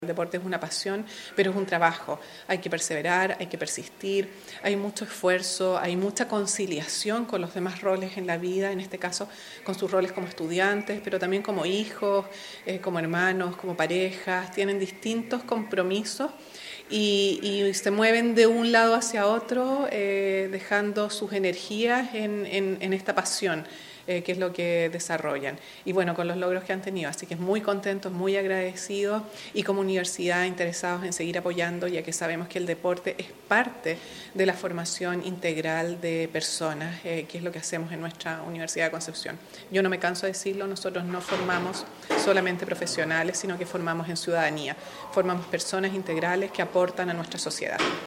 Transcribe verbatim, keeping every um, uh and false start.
El deporte es una pasión, pero es un trabajo. Hay que perseverar, hay que persistir, hay mucho esfuerzo, hay mucha conciliación con los demás roles en la vida, en este caso con sus roles como estudiantes, pero también como hijos, eh, como hermanos, como parejas. Tienen distintos compromisos y, y se mueven de un lado hacia otro, eh, dejando sus energías en, en, en esta pasión. Eh, que es lo que desarrollan. Y bueno, con los logros que han tenido. Así que muy contentos, muy agradecidos y como universidad interesados en seguir apoyando, ya que sabemos que el deporte es parte de la formación integral de personas, eh, que es lo que hacemos en nuestra Universidad de Concepción. Yo no me canso de decirlo, nosotros no formamos solamente profesionales, sino que formamos en ciudadanía. Formamos personas integrales que aportan a nuestra sociedad.